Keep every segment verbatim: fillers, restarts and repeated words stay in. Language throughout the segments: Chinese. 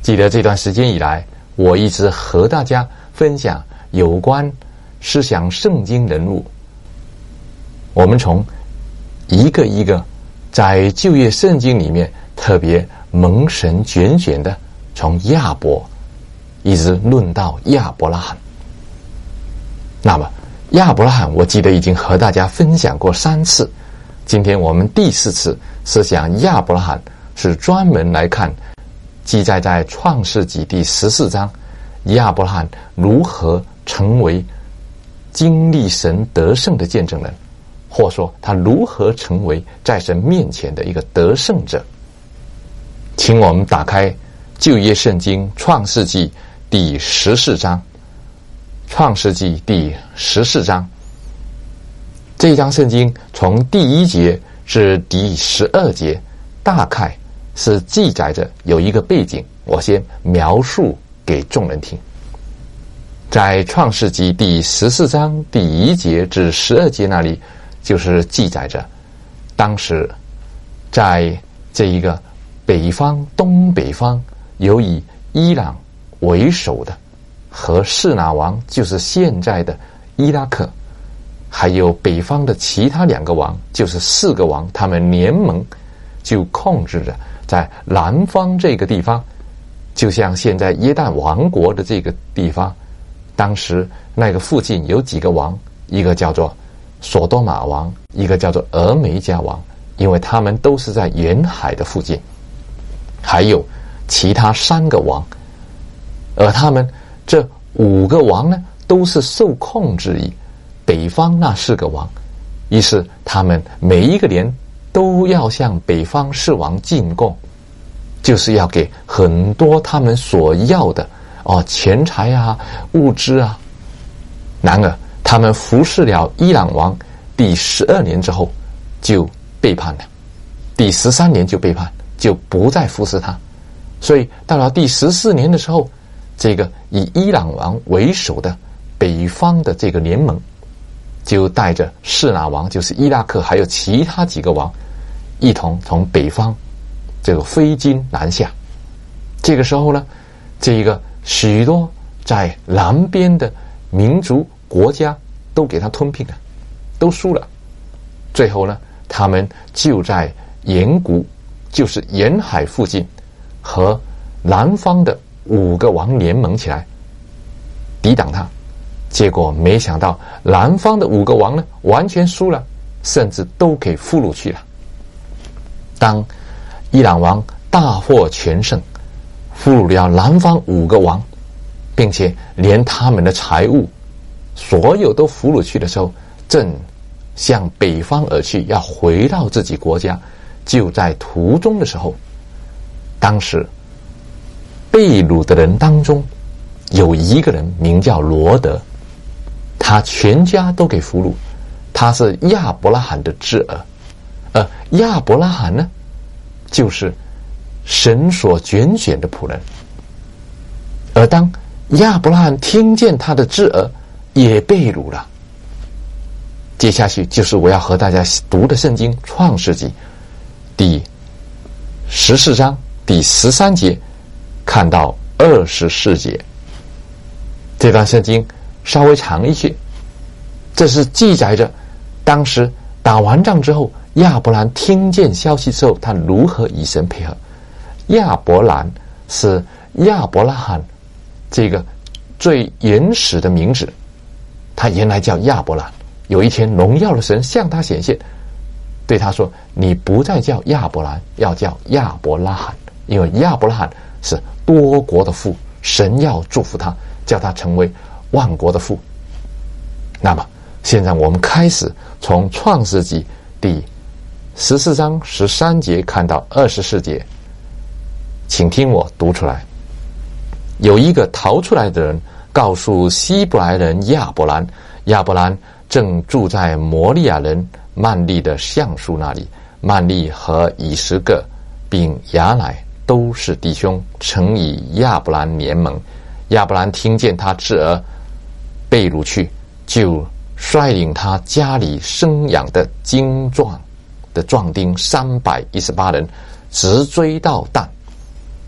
记得这段时间以来，我一直和大家分享有关思想圣经人物，我们从一个一个在旧约圣经里面特别蒙神拣选的，从亚伯一直论到亚伯拉罕。那么亚伯拉罕我记得已经和大家分享过三次，今天我们第四次是讲亚伯拉罕，是专门来看记载在创世纪第十四章亚伯拉罕如何成为经历神得胜的见证人，或说他如何成为在神面前的一个得胜者。请我们打开旧约圣经创世纪第十四章，创世纪第十四章，这一章圣经从第一节至第十二节，大概是记载着有一个背景，我先描述给众人听。在创世纪第十四章第一节至十二节那里，就是记载着当时在这一个北方东北方有以伊朗为首的和示拿王，就是现在的伊拉克，还有北方的其他两个王，就是四个王，他们联盟就控制着在南方这个地方，就像现在约旦王国的这个地方，当时那个附近有几个王，一个叫做索多玛王，一个叫做俄梅加王，因为他们都是在沿海的附近，还有其他三个王，而他们这五个王呢，都是受控制于北方那四个王，于是他们每一个年都要向北方四王进贡，就是要给很多他们所要的哦，钱财啊，物资啊。然而他们服侍了伊朗王第十二年之后就背叛了，第十三年就背叛，就不再服侍他。所以到了第十四年的时候，这个以伊朗王为首的北方的这个联盟就带着示拿王，就是伊拉克，还有其他几个王一同从北方这个飞经南下。这个时候呢，这一个许多在南边的民族国家都给他吞并了，都输了。最后呢，他们就在沿谷，就是沿海附近，和南方的五个王联盟起来抵挡他。结果没想到南方的五个王呢，完全输了，甚至都给俘虏去了。当伊朗王大获全胜，俘虏了南方五个王，并且连他们的财物所有都俘虏去的时候，正向北方而去，要回到自己国家。就在途中的时候，当时被掳的人当中有一个人名叫罗德，他全家都给俘虏，他是亚伯拉罕的侄儿。而亚伯拉罕呢，就是神所拣选的仆人。而当亚伯拉罕听见他的侄儿也被掳了，接下去就是我要和大家读的圣经创世纪第十四章第十三节看到二十四节。这段圣经稍微长一些，这是记载着当时打完仗之后，亚伯兰听见消息之后，他如何与神配合。亚伯兰是亚伯拉罕这个最原始的名字，他原来叫亚伯兰。有一天荣耀的神向他显现，对他说，你不再叫亚伯兰，要叫亚伯拉罕，因为亚伯拉罕是多国的父，神要祝福他，叫他成为万国的父。那么现在我们开始从创世纪第十四章十三节看到二十四节，请听我读出来。有一个逃出来的人告诉希伯来人亚伯兰，亚伯兰正住在摩利亚人曼利的橡树那里，曼利和以实各并亚乃都是弟兄，曾与亚伯兰联盟。亚伯兰听见他侄儿被掳去，就率领他家里生养的精壮的壮丁三百一十八人，直追到但，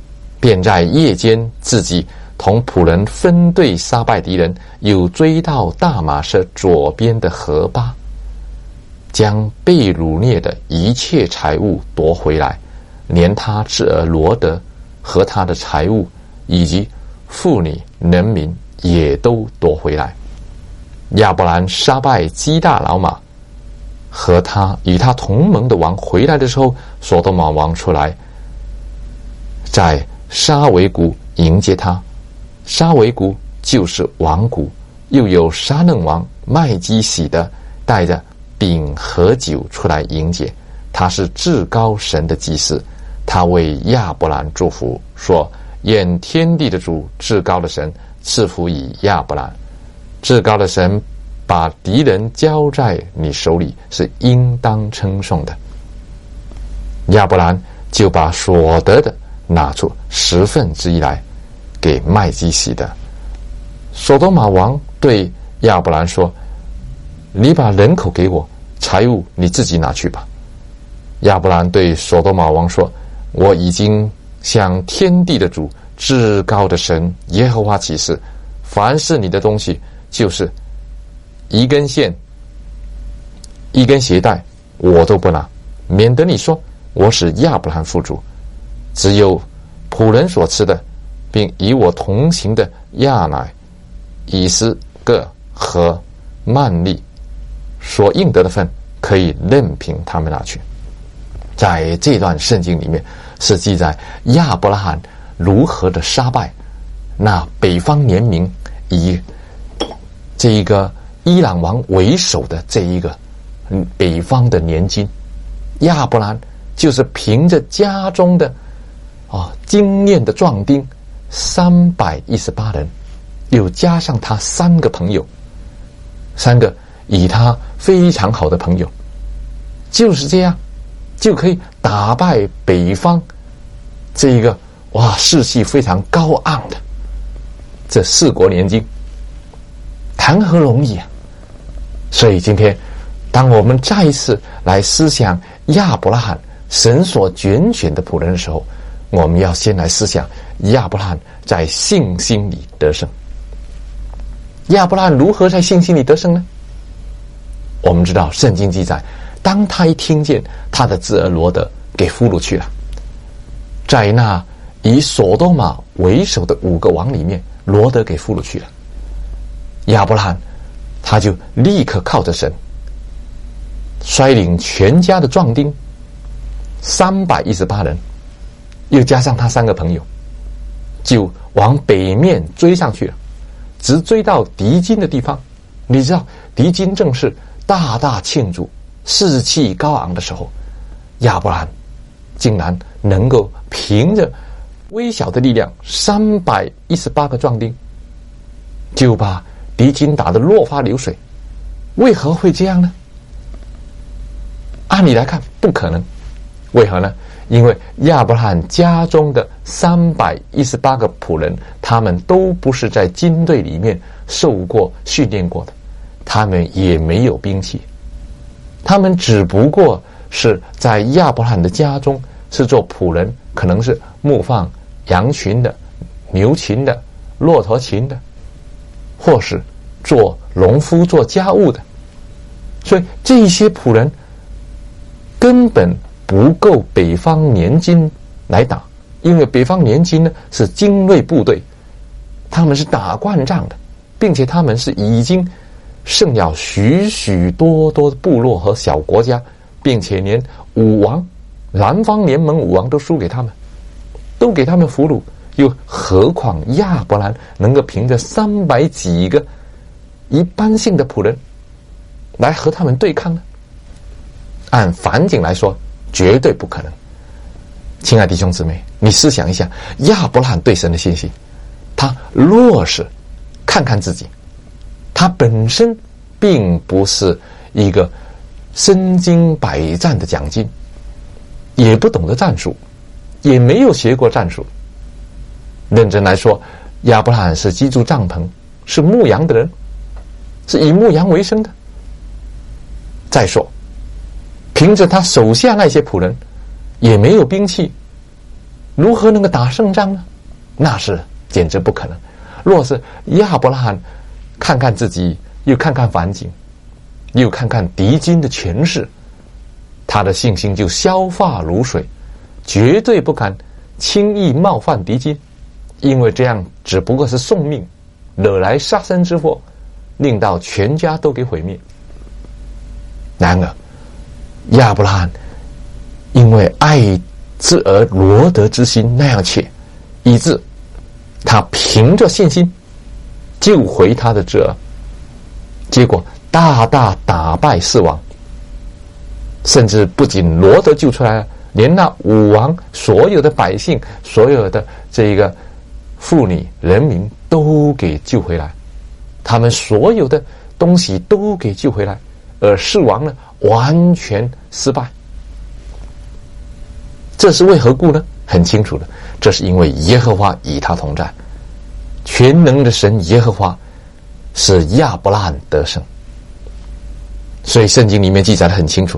便在夜间自己同仆人分队杀败敌人，又追到大马士左边的河巴，将被掳掠的一切财物夺回来，连他侄儿罗德和他的财物以及妇女人民也都夺回来。亚伯兰杀败基大老马，和他与他同盟的王回来的时候，所多玛王出来，在沙维谷迎接他。沙维谷就是王谷，又有沙嫩王麦基洗德带着饼和酒出来迎接。他是至高神的祭司，他为亚伯兰祝福，说：愿天地的主，至高的神赐福于亚伯兰。至高的神把敌人交在你手里，是应当称颂的。亚伯兰就把所得的拿出十分之一来给麦基洗德。所多玛王对亚伯兰说：你把人口给我，财物你自己拿去吧。亚伯兰对所多玛王说：我已经向天地的主，至高的神耶和华起誓，凡是你的东西，就是一根线一根鞋带，我都不拿，免得你说我使亚伯兰富足。只有仆人所吃的，并与我同行的亚乃、以斯各和曼利所应得的份，可以任凭他们拿去。在这段圣经里面，是记载亚伯拉罕如何的杀败那北方联民以这一个伊朗王为首的这一个北方的联军。亚伯兰就是凭着家中的啊精炼的壮丁三百一十八人，又加上他三个朋友，三个与他非常好的朋友，就是这样就可以打败北方这一个哇士气非常高昂的这四国联军，谈何容易啊！所以今天当我们再一次来思想亚伯拉罕神所拣选的仆人的时候，我们要先来思想亚伯拉罕在信心里得胜。亚伯拉罕如何在信心里得胜呢？我们知道圣经记载，当他一听见他的侄儿罗德给俘虏去了，在那以所多玛为首的五个王里面，罗德给俘虏去了，亚伯拉罕他就立刻靠着神，率领全家的壮丁三百一十八人，又加上他三个朋友，就往北面追上去了，直追到敌军的地方。你知道敌军正是大大庆祝士气高昂的时候，亚伯兰竟然能够凭着微小的力量三百一十八个壮丁就把敌军打得落花流水。为何会这样呢？按理来看不可能。为何呢？因为亚伯拉罕家中的三百一十八个仆人，他们都不是在军队里面受过训练过的，他们也没有兵器，他们只不过是在亚伯拉罕的家中是做仆人，可能是牧放羊群的、牛群的、骆驼群的，或是做农夫做家务的。所以这些仆人根本不够北方联军来打，因为北方联军呢是精锐部队，他们是打惯仗的，并且他们是已经胜了许许多多的部落和小国家，并且连武王南方联盟武王都输给他们，都给他们俘虏，又何况亚伯兰能够凭着三百几个一般性的仆人来和他们对抗呢？按反景来说绝对不可能。亲爱的弟兄姊妹，你思想一下亚伯拉罕对神的信心，他若是看看自己，他本身并不是一个身经百战的将军，也不懂得战术，也没有学过战术。认真来说，亚伯拉罕是居住帐篷，是牧羊的人，是以牧羊为生的。再说凭着他手下那些仆人也没有兵器，如何能够打胜仗呢？ 那是简直不可能。若是亚伯拉罕看看自己，又看看环境，又看看敌军的权势，他的信心就消化如水，绝对不敢轻易冒犯敌军，因为这样只不过是送命，惹来杀身之祸，令到全家都给毁灭。然而亚伯拉罕因为爱之而罗得之心那样切，以致他凭着信心救回他的侄儿，结果大大打败四王，甚至不仅罗得救出来了，连那五王所有的百姓，所有的这个妇女人民都给救回来，他们所有的东西都给救回来，而四王呢完全失败。这是为何故呢？很清楚的，这是因为耶和华与他同在，全能的神耶和华使亚伯拉罕得胜。所以圣经里面记载得很清楚，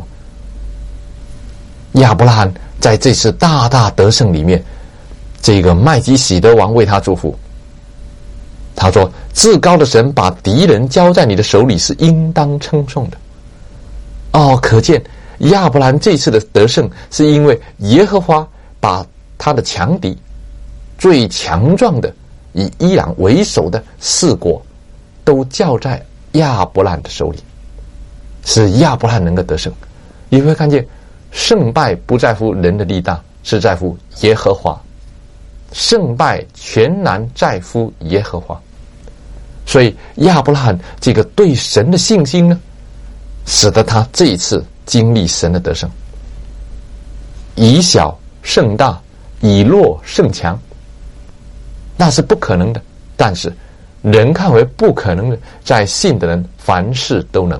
亚伯拉罕在这次大大得胜里面，这个麦基洗德王为他祝福，他说至高的神把敌人交在你的手里是应当称颂的。哦，可见亚伯兰这次的得胜是因为耶和华把他的强敌最强壮的以伊朗为首的四国都交在亚伯兰的手里，使亚伯兰能够得胜。你会看见胜败不在乎人的力大，是在乎耶和华，胜败全然在乎耶和华。所以亚伯拉罕这个对神的信心呢，使得他这一次经历神的得胜。以小胜大，以弱胜强，那是不可能的，但是人看为不可能的，在信的人凡事都能。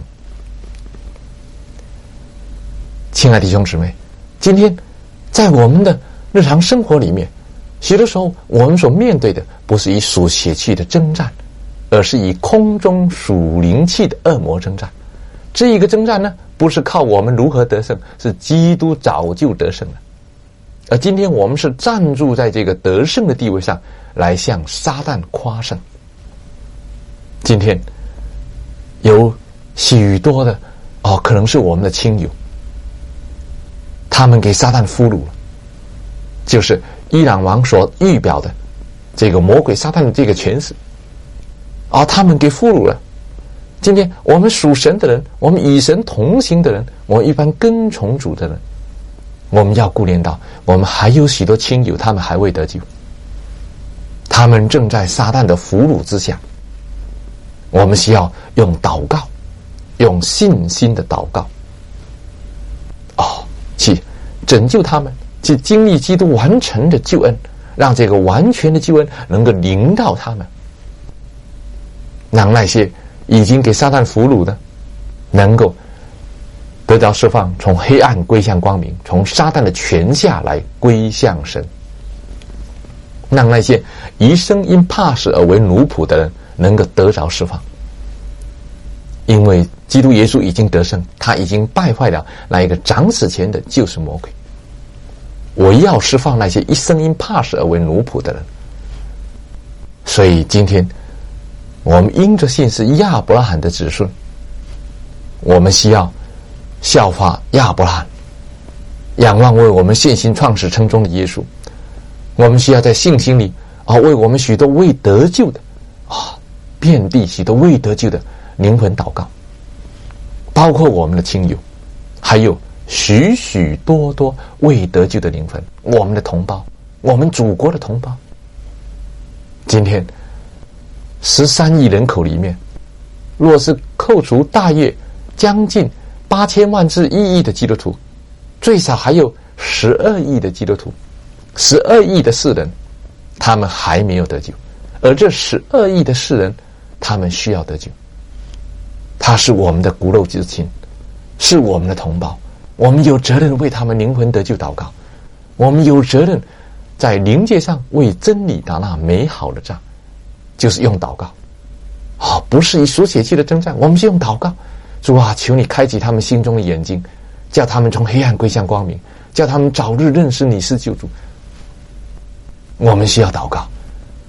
亲爱的弟兄姊妹，今天在我们的日常生活里面，许多时候我们所面对的不是以属血气的征战，而是以空中属灵气的恶魔征战。这一个征战呢，不是靠我们如何得胜，是基督早就得胜了。而今天我们是站住在这个得胜的地位上，来向撒旦夸胜。今天有许多的哦，可能是我们的亲友，他们给撒旦俘虏了，就是伊朗王所预表的这个魔鬼撒旦的这个权势，而、哦、他们给俘虏了。今天我们属神的人，我们与神同行的人，我们一般跟从主的人，我们要顾念到我们还有许多亲友，他们还未得救，他们正在撒旦的俘虏之下。我们需要用祷告，用信心的祷告哦，去拯救他们，去经历基督完成的救恩，让这个完全的救恩能够临到他们，让那些已经给撒旦俘虏的能够得到释放，从黑暗归向光明，从撒旦的权下来归向神，让那些一生因怕死而为奴仆的人能够得着释放。因为基督耶稣已经得胜，他已经败坏了那一个掌死前的就是魔鬼。我要释放那些一生因怕死而为奴仆的人。所以今天我们因着信是亚伯拉罕的子孙，我们需要效法亚伯拉罕，仰望为我们现行创始成终的耶稣。我们需要在信心里啊，为我们许多未得救的啊，遍地许多未得救的灵魂祷告，包括我们的亲友，还有许许多多未得救的灵魂，我们的同胞，我们祖国的同胞。今天十三亿人口里面，若是扣除大约将近八千万至一亿的基督徒，最少还有十二亿的基督徒，十二亿的世人，他们还没有得救，而这十二亿的世人，他们需要得救。他是我们的骨肉之亲，是我们的同胞，我们有责任为他们灵魂得救祷告，我们有责任在灵界上为真理打那美好的仗，就是用祷告啊、哦，不是以属血气的征战，我们是用祷告。主啊，求你开启他们心中的眼睛，叫他们从黑暗归向光明，叫他们早日认识你是救主。我们需要祷告，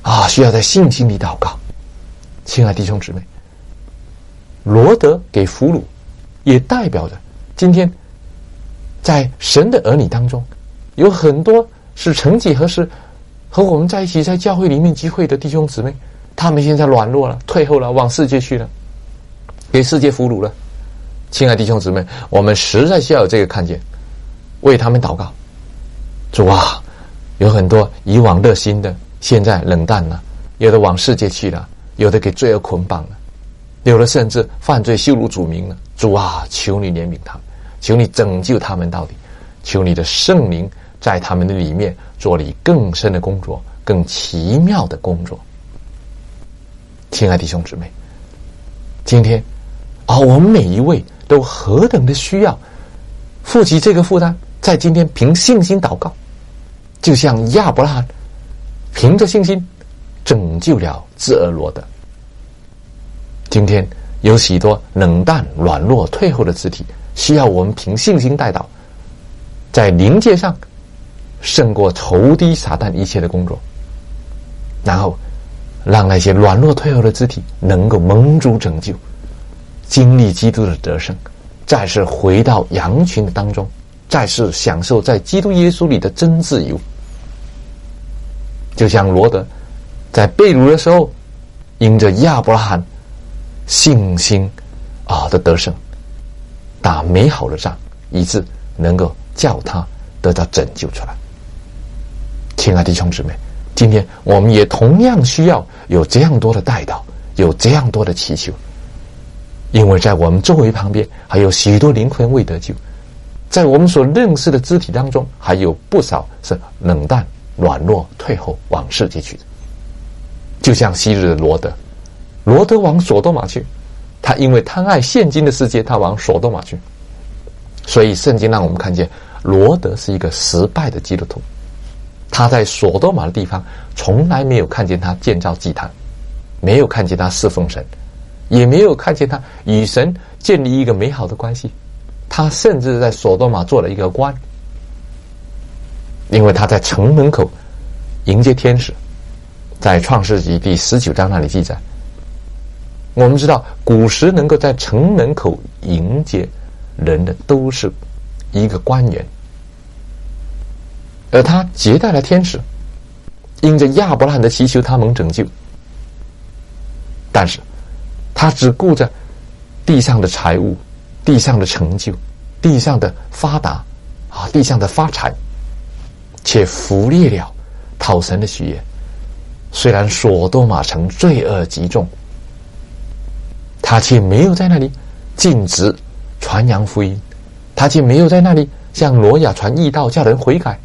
啊，需要在信心里祷告。亲爱的弟兄姊妹，罗得给俘虏，也代表着今天在神的儿女当中，有很多是曾几何时和我们在一起在教会里面聚会的弟兄姊妹，他们现在软弱了，退后了，往世界去了，给世界俘虏了。亲爱的弟兄姊妹，我们实在需要有这个看见，为他们祷告。主啊，有很多以往热心的现在冷淡了，有的往世界去了，有的给罪恶捆绑了，有的甚至犯罪羞辱主名了。主啊，求你怜悯他们，求你拯救他们到底，求你的圣灵在他们的里面做了更深的工作，更奇妙的工作。亲爱的弟兄姊妹，今天啊，我们每一位都何等的需要负起这个负担，在今天凭信心祷告，就像亚伯拉罕凭着信心拯救了自俄罗德。今天有许多冷淡、软弱、退后的肢体，需要我们凭信心带祷，在灵界上胜过仇敌撒旦一切的工作，然后让那些软弱退后的肢体能够蒙主拯救，经历基督的得胜，再次回到羊群的当中，再次享受在基督耶稣里的真自由。就像罗得在被掳的时候，因着亚伯拉罕信心啊的得胜，打美好的仗，以致能够叫他得到拯救出来。亲爱的弟兄姊妹，今天我们也同样需要有这样多的代祷，有这样多的祈求，因为在我们周围旁边还有许多灵魂未得救，在我们所认识的肢体当中还有不少是冷淡、软弱、退后，往世界去的。就像昔日的罗得，罗得往所多玛去，他因为贪爱现今的世界，他往所多玛去。所以圣经让我们看见罗得是一个失败的基督徒，他在所多玛的地方从来没有看见他建造祭坛，没有看见他侍奉神，也没有看见他与神建立一个美好的关系。他甚至在所多玛做了一个官，因为他在城门口迎接天使。在创世纪第十九章那里记载，我们知道古时能够在城门口迎接人的都是一个官员，而他接待了天使，因着亚伯拉罕的祈求，他蒙拯救。但是他只顾着地上的财物、地上的成就、地上的发达啊，地上的发财，且忽略了讨神的喜悦。虽然所多玛城罪恶极重，他却没有在那里禁止传扬福音，他却没有在那里向挪亚传义道，叫人悔改。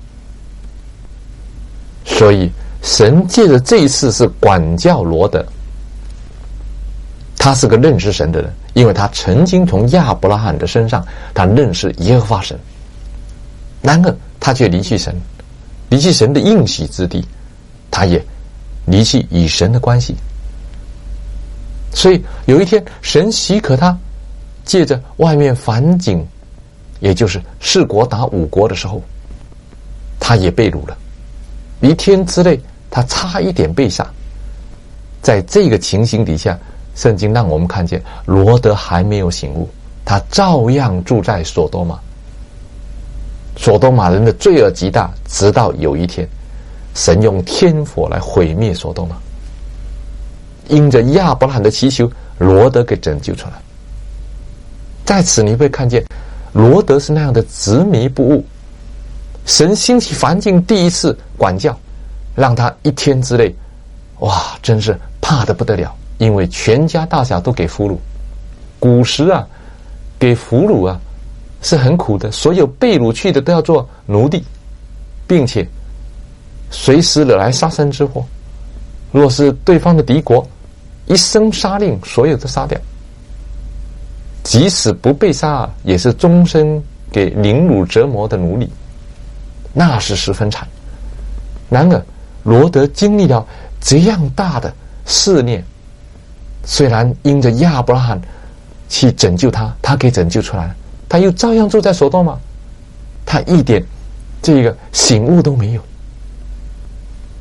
所以神借着这一次是管教罗得，他是个认识神的人，因为他曾经从亚伯拉罕的身上他认识耶和华神，然而他却离弃神，离弃神的应许之地，他也离弃与神的关系。所以有一天神许可他借着外面反境，也就是四国打五国的时候，他也被掳了，一天之内他差一点被杀。在这个情形底下，圣经让我们看见罗得还没有醒悟，他照样住在所多玛。所多玛人的罪恶极大，直到有一天神用天火来毁灭所多玛，因着亚伯拉罕的祈求，罗得给拯救出来。在此你会看见罗得是那样的执迷不悟，神兴起凡境第一次管教，让他一天之内，哇，真是怕得不得了，因为全家大小都给俘虏。古时啊，给俘虏啊是很苦的，所有被掳去的都要做奴隶，并且随时惹来杀身之祸。若是对方的敌国，一声杀令，所有都杀掉，即使不被杀，也是终身给凌辱折磨的奴隶，那是十分惨。然而罗得经历了这样大的试炼，虽然因着亚伯拉罕去拯救他，他给拯救出来了，他又照样住在所多玛，他一点这个醒悟都没有。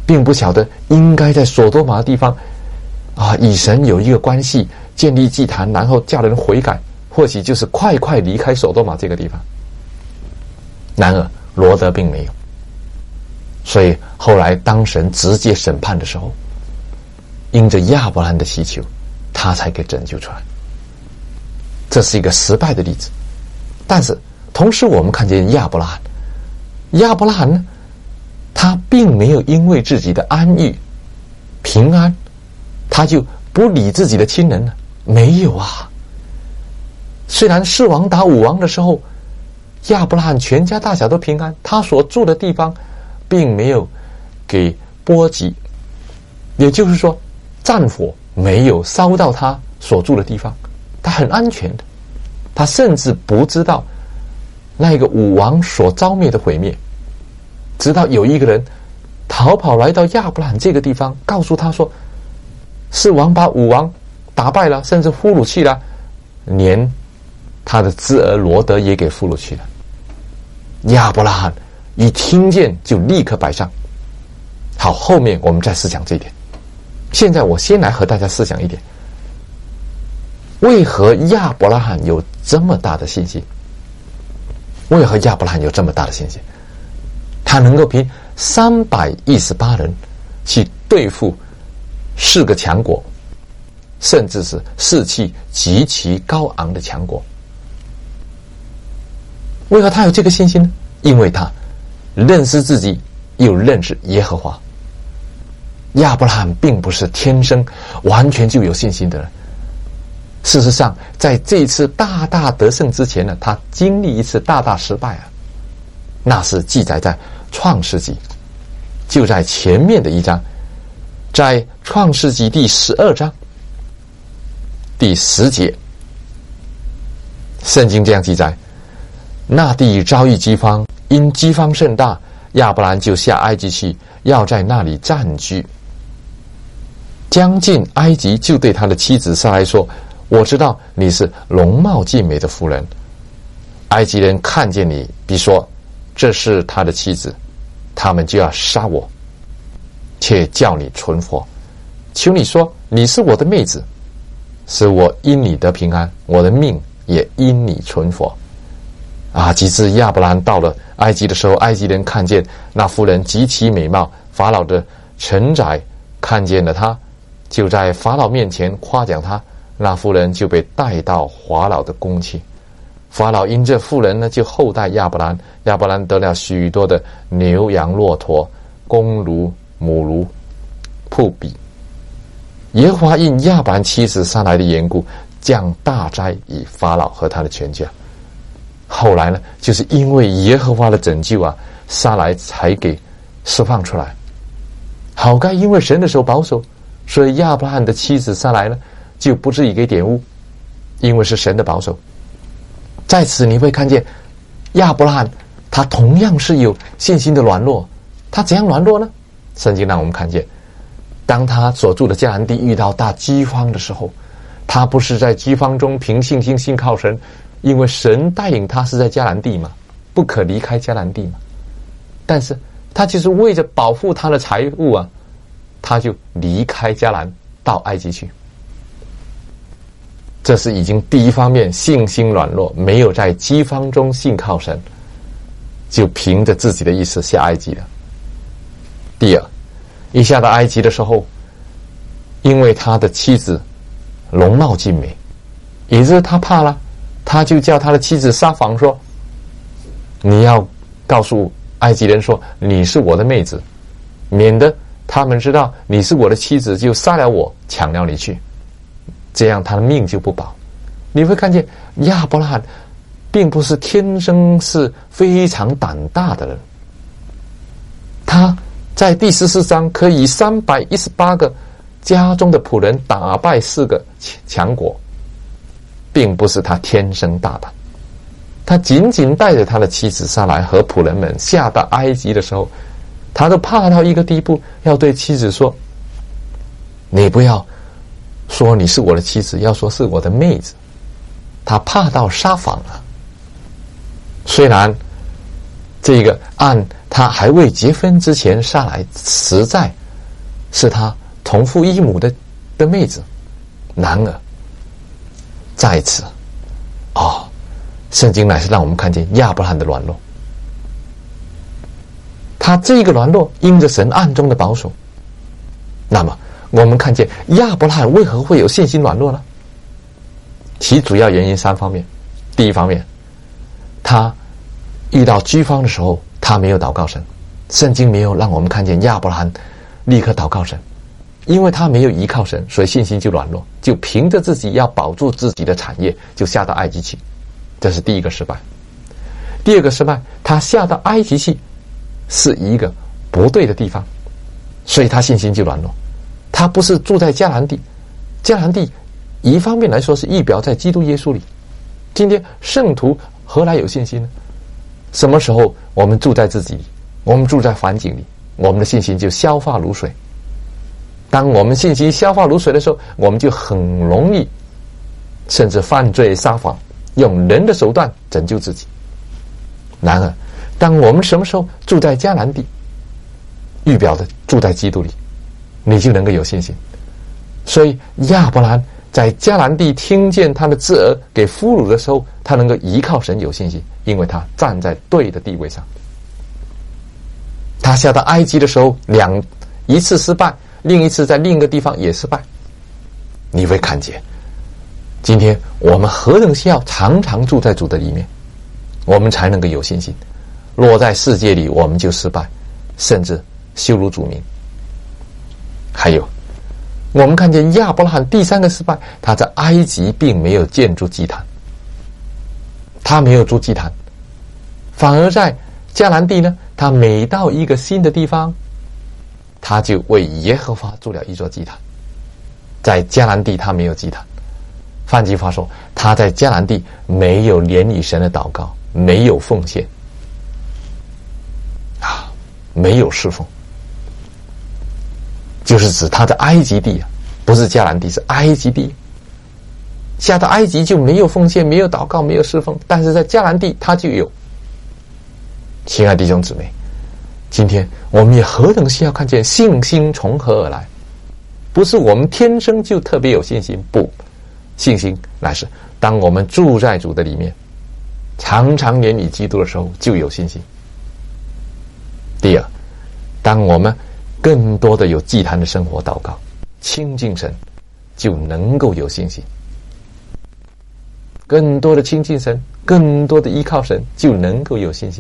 并不晓得应该在所多玛的地方啊，与神有一个关系，建立祭坛，然后叫人悔改，或许就是快快离开所多玛这个地方。然而罗德并没有，所以后来当神直接审判的时候，因着亚伯兰的祈求，他才给拯救出来。这是一个失败的例子。但是同时我们看见亚伯拉罕，亚伯拉罕呢，他并没有因为自己的安逸平安，他就不理自己的亲人了。没有啊，虽然四王打五王的时候，亚伯拉罕全家大小都平安，他所住的地方并没有给波及，也就是说战火没有烧到他所住的地方，他很安全的。他甚至不知道那个武王所遭灭的毁灭，直到有一个人逃跑来到亚伯兰这个地方，告诉他说是王把武王打败了，甚至俘虏去了，连他的侄儿罗德也给俘虏去了。亚伯拉罕一听见就立刻摆上。好，后面我们再思想这一点。现在我先来和大家思想一点，为何亚伯拉罕有这么大的信心？为何亚伯拉罕有这么大的信心？他能够凭三百一十八人去对付四个强国，甚至是士气极其高昂的强国。为何他有这个信心呢？因为他认识自己，又认识耶和华。亚伯拉罕并不是天生完全就有信心的人。事实上，在这一次大大得胜之前呢，他经历一次大大失败啊。那是记载在创世纪，就在前面的一章，在创世纪第十二章第十节，圣经这样记载：那地遭遇饥荒，因饥荒甚大，亚伯兰就下埃及去，要在那里暂居。将近埃及，就对他的妻子撒来说：我知道你是容貌俊美的妇人，埃及人看见你，必说这是他的妻子，他们就要杀我，且叫你存活。求你说你是我的妹子，使我因你得平安，我的命也因你存活。啊！及至亚伯兰到了埃及的时候，埃及人看见那妇人极其美貌，法老的臣宰看见了他，就在法老面前夸奖他。那妇人就被带到法老的宫去。法老因这妇人呢，就厚待亚伯兰。亚伯兰得了许多的牛羊骆驼、公驴母驴、仆婢。耶和华因亚伯兰妻子撒来的缘故，降大灾以法老和他的全家。后来呢，就是因为耶和华的拯救啊，撒来才给释放出来。好该因为神的手保守，所以亚伯拉罕的妻子撒来呢，就不至于给玷污，因为是神的保守。在此你会看见亚伯拉罕他同样是有信心的软弱。他怎样软弱呢？圣经让我们看见，当他所住的迦南地遇到大饥荒的时候，他不是在饥荒中凭信心信靠神，因为神带领他是在迦南地嘛，不可离开迦南地嘛。但是他就是为着保护他的财物啊，他就离开迦南到埃及去。这是已经第一方面信心软弱，没有在饥荒中信靠神，就凭着自己的意思下埃及了。第二，一下到埃及的时候，因为他的妻子容貌俊美，以致他怕了，他就叫他的妻子撒谎说：你要告诉埃及人说你是我的妹子，免得他们知道你是我的妻子，就杀了我，抢了你去，这样他的命就不保。你会看见亚伯拉罕并不是天生是非常胆大的人，他在第十四章可以三百一十八个家中的仆人打败四个强国，并不是他天生大胆。他仅仅带着他的妻子撒来和仆人们下到埃及的时候，他都怕到一个地步，要对妻子说：你不要说你是我的妻子，要说是我的妹子。他怕到撒谎了。虽然这个按他还未结婚之前杀来，实在是他同父异母的的妹子。然而在此哦，圣经乃是让我们看见亚伯拉罕的软弱。他这个软弱因着神暗中的保守，那么我们看见亚伯拉罕为何会有信心软弱呢？其主要原因三方面。第一方面，他遇到饥荒的时候，他没有祷告神。圣经没有让我们看见亚伯拉罕立刻祷告神，因为他没有依靠神，所以信心就软弱，就凭着自己要保住自己的产业，就下到埃及去。这是第一个失败。第二个失败，他下到埃及去是一个不对的地方，所以他信心就软弱。他不是住在迦南地，迦南地一方面来说是预表在基督耶稣里。今天圣徒何来有信心呢？什么时候我们住在自己里，我们住在环境里，我们的信心就消化如水。当我们信心消化如水的时候，我们就很容易甚至犯罪撒谎，用人的手段拯救自己。然而当我们什么时候住在迦南地，预表的住在基督里，你就能够有信心。所以亚伯兰在迦南地听见他的侄儿给俘虏的时候，他能够依靠神有信心，因为他站在对的地位上。他下到埃及的时候，两一次失败，另一次在另一个地方也失败。你会看见今天我们何等需要常常住在主的里面，我们才能够有信心。落在世界里我们就失败，甚至羞辱主名。还有我们看见亚伯拉罕第三个失败，他在埃及并没有建筑祭坛，他没有筑祭坛，反而在迦南地呢，他每到一个新的地方，他就为耶和华筑了一座祭坛。在迦南地他没有祭坛，换句话说，他在迦南地没有连以神的祷告，没有奉献啊，没有侍奉，就是指他在埃及地啊，不是迦南地，是埃及地。下到埃及就没有奉献，没有祷告，没有侍奉，但是在迦南地他就有。亲爱的弟兄姊妹，今天我们也何等需要看见信心从何而来？不是我们天生就特别有信心，不，信心乃是当我们住在主的里面，常常连以基督的时候就有信心。第二，当我们更多的有祭坛的生活祷告，亲近神，就能够有信心。更多的亲近神，更多的依靠神，就能够有信心。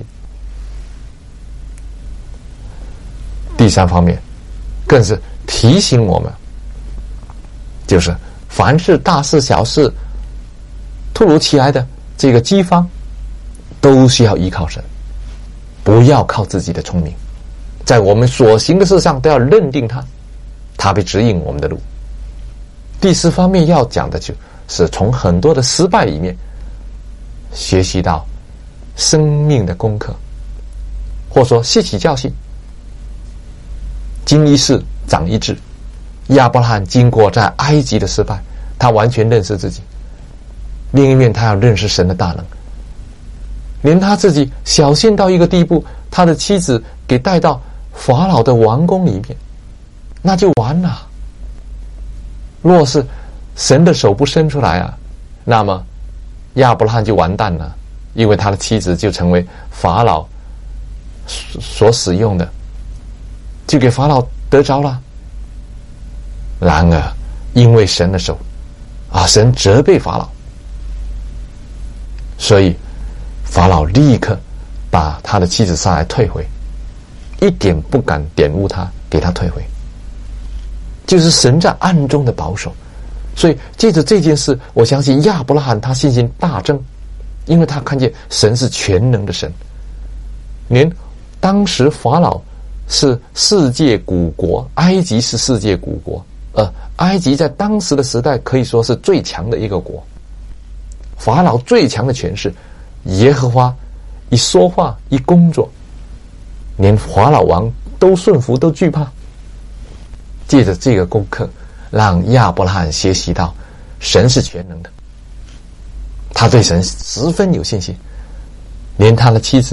第三方面，更是提醒我们，就是凡是大事小事突如其来的这个饥荒，都需要依靠神，不要靠自己的聪明，在我们所行的事上都要认定他，他会指引我们的路。第四方面要讲的就是从很多的失败里面学习到生命的功课，或者说吸取教训。经一事长一智，亚伯拉罕经过在埃及的失败，他完全认识自己。另一面他要认识神的大能，连他自己小心到一个地步，他的妻子给带到法老的王宫里面，那就完了。若是神的手不伸出来啊，那么亚伯拉罕就完蛋了，因为他的妻子就成为法老所使用的，就给法老得着了。然而因为神的手啊，神责备法老，所以法老立刻把他的妻子杀来退回，一点不敢玷污他，给他退回。就是神在暗中的保守。所以借着这件事，我相信亚伯拉罕他信心大增，因为他看见神是全能的神。连当时法老是世界古国，埃及是世界古国，呃，埃及在当时的时代可以说是最强的一个国。法老最强的权势，耶和华一说话一工作，连法老王都顺服都惧怕。借着这个功课，让亚伯拉罕学习到神是全能的，他对神十分有信心，连他的妻子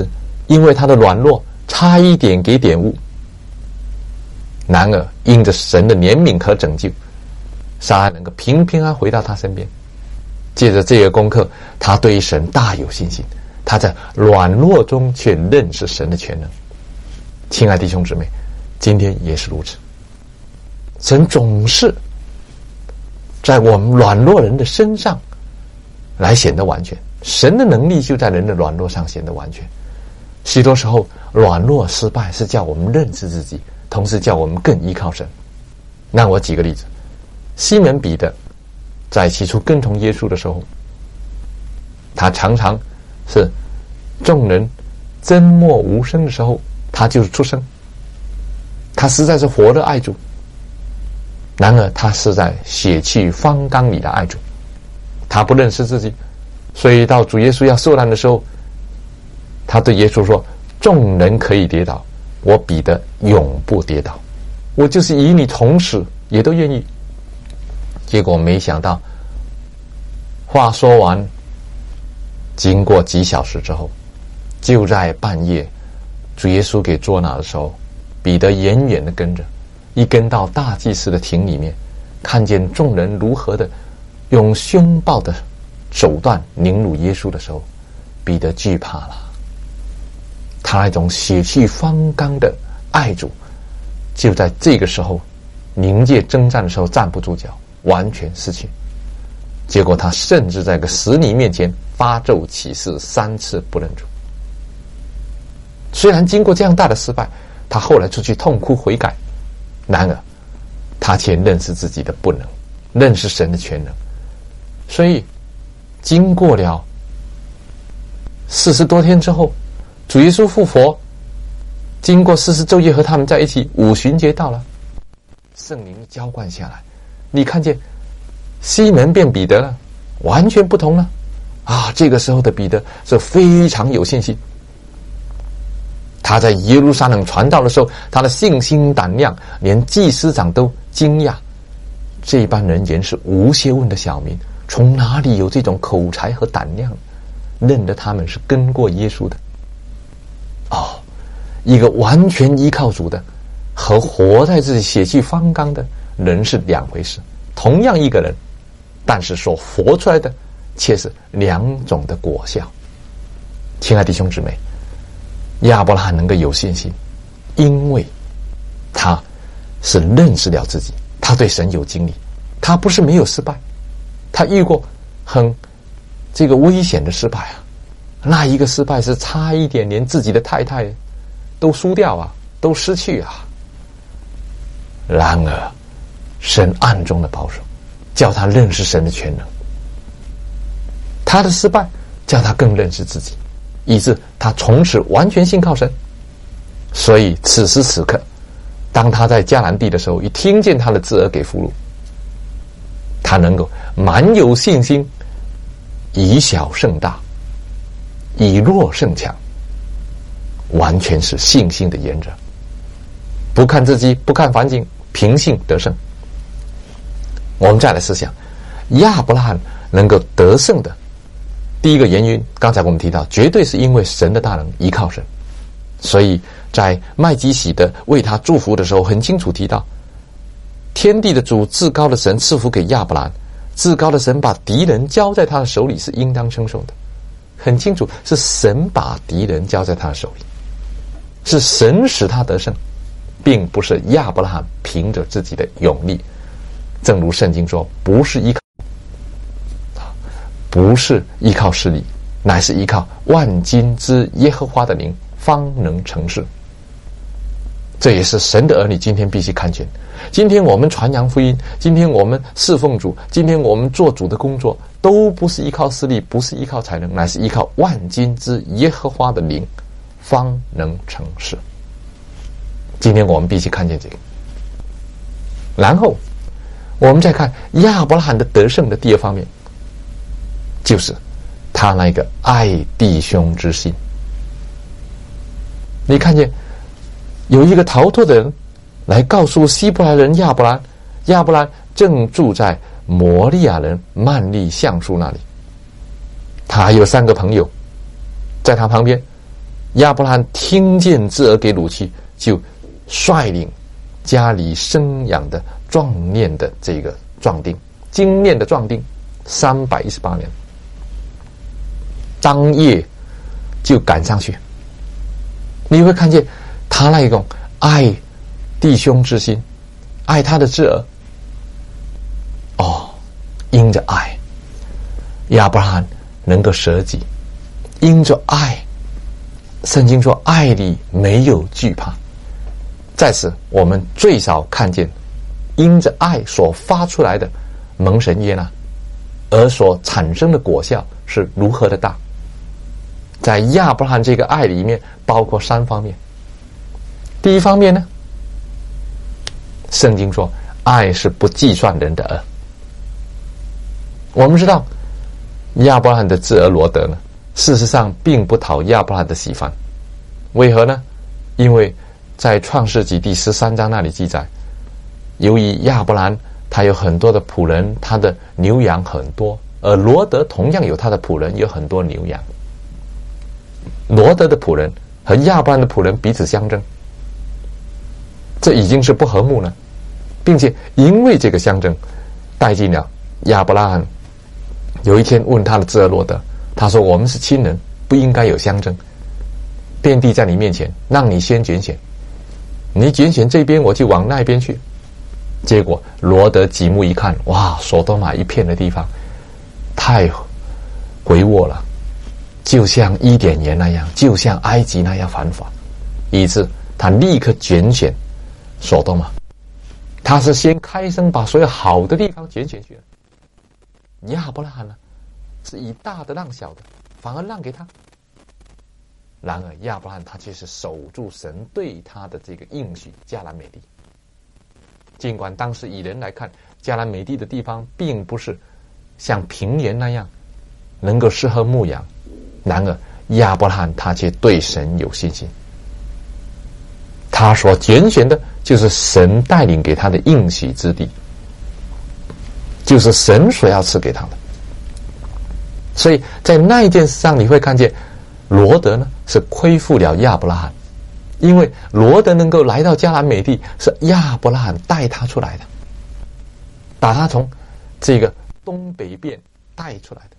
因为他的软弱，差一点给玷污。然而，因着神的怜悯和拯救，撒拉能够平平安回到他身边。借着这个功课，他对神大有信心。他在软弱中却认识神的全能。亲爱弟兄姊妹，今天也是如此。神总是在我们软弱人的身上来显得完全，神的能力就在人的软弱上显得完全。许多时候，软弱失败是叫我们认识自己，同时叫我们更依靠神。让我举个例子，西门彼得在起初跟从耶稣的时候，他常常是众人缄默无声的时候，他就是出声。他实在是活的爱主，然而他是在血气方刚里的爱主，他不认识自己，所以到主耶稣要受难的时候，他对耶稣说：众人可以跌倒，我彼得永不跌倒，我就是与你同死也都愿意。结果没想到话说完，经过几小时之后，就在半夜主耶稣给捉拿的时候，彼得远远的跟着，一跟到大祭司的亭里面，看见众人如何的用凶暴的手段凌辱耶稣的时候，彼得惧怕了。他那种血气方刚的爱主，就在这个时候临界征战的时候站不住脚，完全失去。结果他甚至在个使女面前发咒起誓，三次不认主。虽然经过这样大的失败，他后来出去痛哭悔改，然而他却认识自己的不能，认识神的全能。所以经过了四十多天之后，主耶稣复活，经过四十昼夜和他们在一起，五旬节到了，圣灵浇灌下来，你看见西门变彼得了，完全不同了啊！这个时候的彼得是非常有信心。他在耶路撒冷传道的时候，他的信心胆量连祭司长都惊讶，这帮人原是无学问的小民，从哪里有这种口才和胆量，认得他们是跟过耶稣的。哦，一个完全依靠主的和活在自己血气方刚的人是两回事。同样一个人，但是所活出来的却是两种的果效。亲爱的弟兄姊妹，亚伯拉罕能够有信心，因为他是认识了自己，他对神有经历，他不是没有失败，他遇过很这个危险的失败啊。那一个失败是差一点连自己的太太都输掉啊，都失去啊。然而神暗中的保守，叫他认识神的全能。他的失败叫他更认识自己，以致他从此完全信靠神。所以此时此刻，当他在迦南地的时候，一听见他的侄儿给俘虏，他能够蛮有信心，以小胜大，以弱胜强，完全是信心的原则，不看自己，不看环境，凭信得胜。我们再来思想亚伯拉罕能够得胜的第一个原因，刚才我们提到，绝对是因为神的大能，依靠神。所以在麦基洗德为他祝福的时候，很清楚提到，天地的主至高的神赐福给亚伯兰，至高的神把敌人交在他的手里是应当承受的。很清楚，是神把敌人交在他的手里，是神使他得胜，并不是亚伯拉罕凭着自己的勇力。正如圣经说，不是依靠不是依靠势力，乃是依靠万军之耶和华的灵，方能成事。这也是神的儿女今天必须看见。今天我们传扬福音，今天我们侍奉主，今天我们做主的工作，都不是依靠势力，不是依靠才能，乃是依靠万军之耶和华的灵，方能成事。今天我们必须看见这个。然后我们再看亚伯拉罕的得胜的第二方面，就是他那个爱弟兄之心。你看见有一个逃脱的人来告诉希伯来人亚伯兰，亚伯兰正住在摩利亚人曼利橡树那里，他还有三个朋友在他旁边， 亚伯拉罕听见侄儿给掳去，就率领家里生养的壮念的这个壮丁，精练的壮丁三百一十八年，当夜就赶上去。你会看见他那一种爱弟兄之心，爱他的侄儿。哦，因着爱，亚伯拉罕能够舍己，因着爱，圣经说爱里没有惧怕。在此我们最少看见因着爱所发出来的蒙神悦纳，而所产生的果效是如何的大。在亚伯拉罕这个爱里面包括三方面。第一方面呢，圣经说爱是不计算人的恶。我们知道亚伯拉罕的侄儿罗德呢，事实上并不讨亚伯拉罕的喜欢。为何呢？因为在创世纪第十三章那里记载，由于亚伯兰他有很多的仆人，他的牛羊很多，而罗德同样有他的仆人，有很多牛羊。罗德的仆人和亚伯兰的仆人彼此相争，这已经是不和睦了，并且因为这个相争，带进了亚伯拉罕有一天问他的侄儿罗德，他说：“我们是亲人，不应该有相争。遍地在你面前，让你先拣选，你拣选这边，我就往那边去。”结果罗德举目一看，哇，所多玛一片的地方太肥沃了，就像伊甸园那样，就像埃及那样繁华，以致他立刻拣选所多玛。他是先开声把所有好的地方拣选去了。亚伯拉罕呢，是以大的让小的，反而让给他。然而亚伯拉罕他却是守住神对他的这个应许，迦南美地。尽管当时以人来看，迦南美地的地方并不是像平原那样能够适合牧养，然而亚伯拉罕他却对神有信心。他所拣选的就是神带领给他的应许之地，就是神所要赐给他的。所以在那一件事上，你会看见罗德呢是亏负了亚伯拉罕，因为罗德能够来到迦南美地，是亚伯拉罕带他出来的，把他从这个东北边带出来的，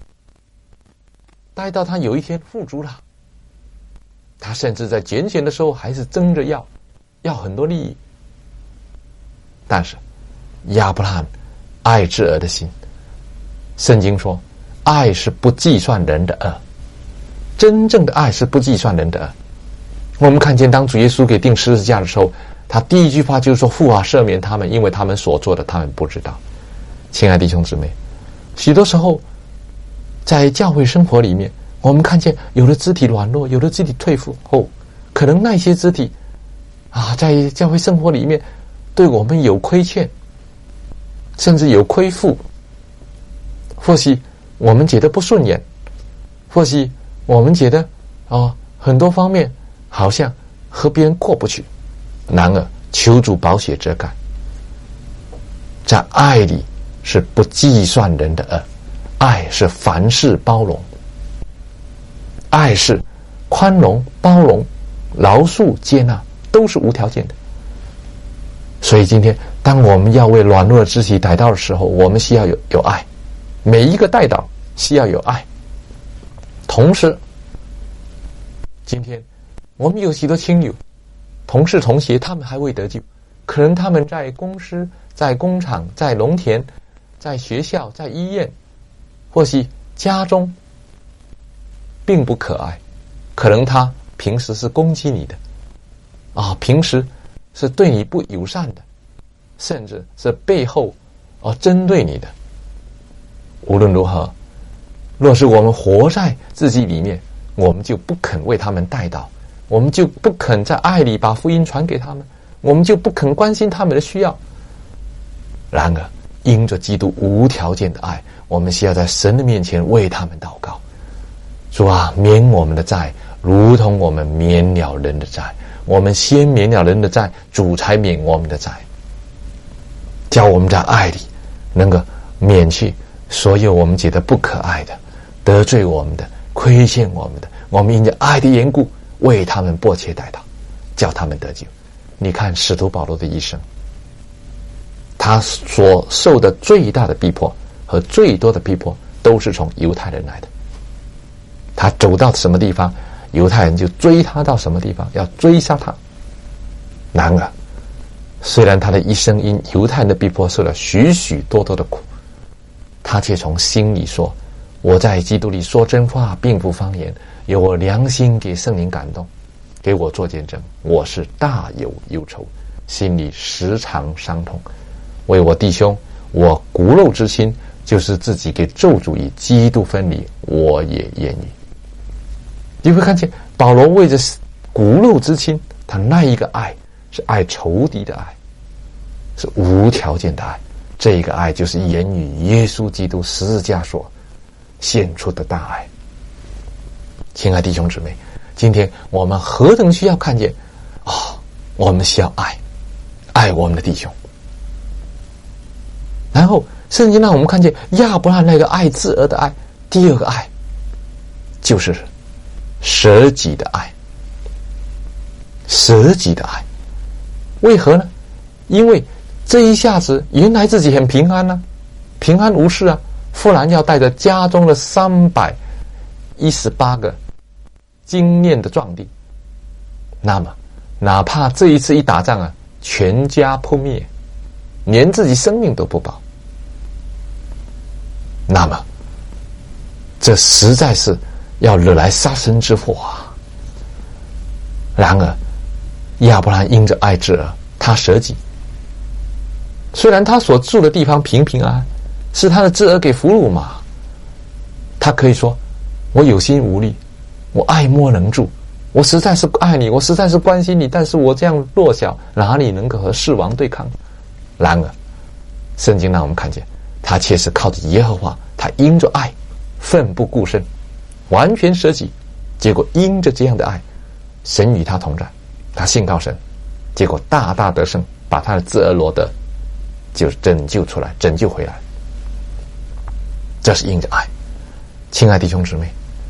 带到他有一天富足了。他甚至在拣选的时候还是争着要要很多利益。但是亚伯拉罕爱侄儿的心，圣经说爱是不计算人的恶，真正的爱是不计算人的恶。我们看见当主耶稣给钉十字架的时候，他第一句话就是说：“父啊，赦免他们，因为他们所做的他们不知道。”亲爱的弟兄姊妹，许多时候在教会生活里面，我们看见有的肢体软弱，有的肢体退服后，可能那些肢体啊，在教会生活里面对我们有亏欠，甚至有亏负，或许我们觉得不顺眼，或许我们觉得啊、哦，很多方面好像和别人过不去。然而求主宝血遮盖，在爱里是不计算人的恶，爱是凡事包容，爱是宽容包容饶恕接纳，都是无条件的。所以今天当我们要为软弱的肢体祷告的时候，我们需要有有爱，每一个代祷需要有爱。同时今天我们有许多亲友同事同学，他们还未得救，可能他们在公司在工厂在农田在学校在医院，或许家中并不可爱，可能他平时是攻击你的啊，平时是对你不友善的，甚至是背后啊针对你的。无论如何，若是我们活在自己里面，我们就不肯为他们代祷，我们就不肯在爱里把福音传给他们，我们就不肯关心他们的需要。然而因着基督无条件的爱，我们需要在神的面前为他们祷告。主啊，免我们的债，如同我们免了人的债。我们先免了人的债，主才免我们的债。叫我们在爱里能够免去所有我们觉得不可爱的、得罪我们的、亏欠我们的，我们因着爱的缘故， 为他们迫切代祷，叫他们得救。你看使徒保罗的一生，他所受的最大的逼迫和最多的逼迫都是从犹太人来的。他走到什么地方，犹太人就追他到什么地方，要追杀他。然而虽然他的一生因犹太人的逼迫受了许许多多的苦，他却从心里说，我在基督里说真话，并不方言，有我良心给圣灵感动，给我做见证，我是大有忧愁，心里时常伤痛，为我弟兄，我骨肉之亲，就是自己给咒诅与基督分离，我也愿意。你会看见保罗为着骨肉之亲，他那一个爱是爱仇敌的爱，是无条件的爱。这个爱就是言语耶稣基督十字架所献出的大爱。亲爱弟兄姊妹，今天我们何等需要看见哦，我们需要爱爱我们的弟兄。然后圣经让我们看见亚伯拉罕那个爱自儿的爱，第二个爱就是舍己的爱。舍己的爱为何呢？因为这一下子原来自己很平安啊，平安无事啊，忽然要带着家中的三百一十八个精炼的壮丁，那么哪怕这一次一打仗啊，全家破灭，连自己生命都不保，那么这实在是要惹来杀身之祸啊。然而亚伯拉罕因着爱之儿，他舍己。虽然他所住的地方平平安安，是他的侄儿给俘虏嘛，他可以说我有心无力，我爱莫能助，我实在是爱你，我实在是关心你，但是我这样弱小，哪里能够和世王对抗？然而圣经让我们看见他却是靠着耶和华，他因着爱奋不顾身，完全舍己，结果因着这样的爱，神与他同在，他信靠神，结果大大得胜，把他的侄儿罗德就拯救出来，拯救回来。这是因着爱。亲爱弟兄姊妹，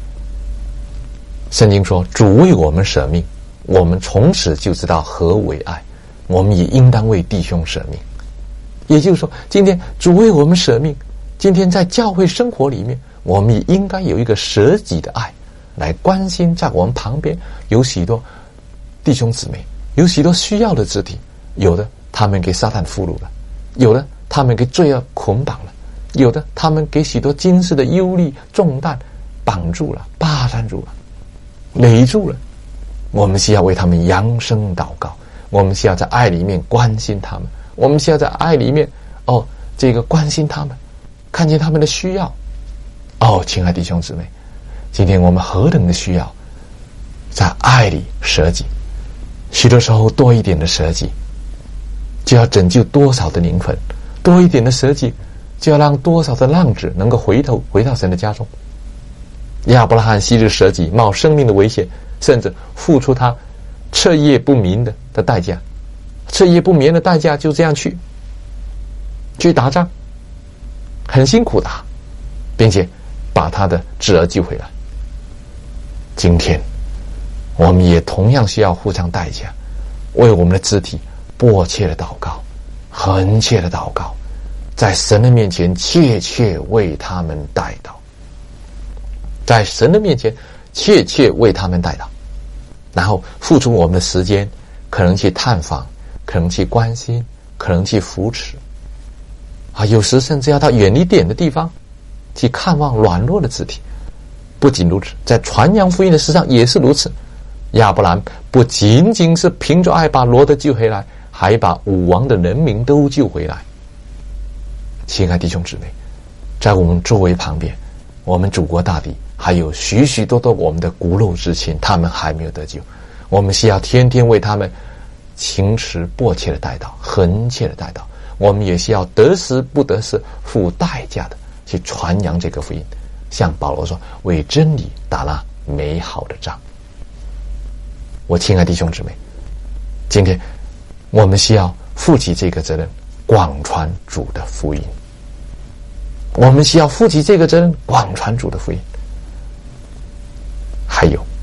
圣经说主为我们舍命，我们从此就知道何为爱，我们也应当为弟兄舍命。也就是说，今天主为我们舍命，今天在教会生活里面，我们也应该有一个舍己的爱，来关心在我们旁边有许多弟兄姊妹，有许多需要的肢体，有的他们给撒旦俘虏了，有的他们给罪恶捆绑了，有的他们给许多今世的忧虑重担绑住了，霸占住了，累住了。我们需要为他们扬声祷告，我们需要在爱里面关心他们，我们需要在爱里面哦，这个关心他们，看见他们的需要。哦，亲爱弟兄姊妹，今天我们何等的需要在爱里舍己。许多时候多一点的舍己，就要拯救多少的灵魂，多一点的舍己，就要让多少的浪子能够回头回到神的家中。亚伯拉罕昔日舍己，冒生命的危险，甚至付出他彻夜不眠的的代价，彻夜不眠的代价，就这样去去打仗，很辛苦的，并且把他的侄儿救回来。今天我们也同样需要付上代价，为我们的肢体迫切的祷告，恳切的祷告，在神的面前切切为他们代祷，在神的面前切切为他们代祷，然后付出我们的时间，可能去探访，可能去关心，可能去扶持啊，有时甚至要到远一点的地方去看望软弱的肢体。不仅如此，在传扬福音的事上也是如此。亚伯兰不仅仅是凭着爱把罗德救回来，还把武王的人民都救回来。亲爱弟兄姊妹，在我们周围旁边，我们祖国大地还有许许多多我们的骨肉之亲，他们还没有得救，我们需要天天为他们情持迫切的代祷，恳切的代祷。我们也需要得时不得时付代价的去传扬这个福音，像保罗说，为真理打那美好的仗。我亲爱弟兄姊妹，今天我们需要负起这个责任，广传主的福音。我们需要负起这个责任，广传主的福音。还有，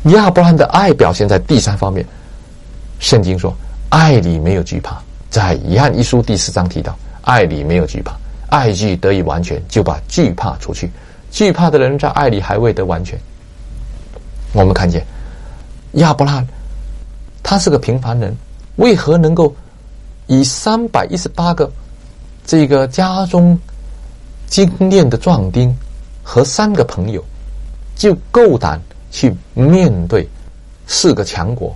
亚伯拉罕的爱表现在第三方面，圣经说爱里没有惧怕，在以翰一书第四章提到，爱里没有惧怕，爱既得以完全，就把惧怕除去。惧怕的人在爱里还未得完全。我们看见亚伯拉罕他是个平凡人，为何能够以三百一十八个这个家中精炼的壮丁和三个朋友，就够胆去面对四个强国？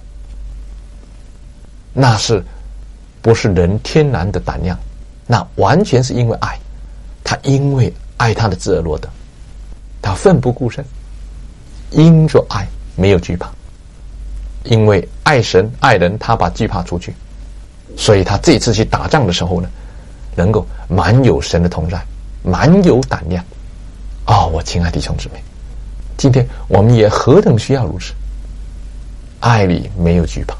那是不是人天然的胆量？那完全是因为爱，他因为爱他的侄儿罗得，他奋不顾身，因着爱没有惧怕，因为爱神爱人，他把惧怕出去，所以他这次去打仗的时候呢，能够满有神的同在，满有胆量。哦，我亲爱的弟兄姊妹，今天我们也何等需要如此，爱里没有惧怕。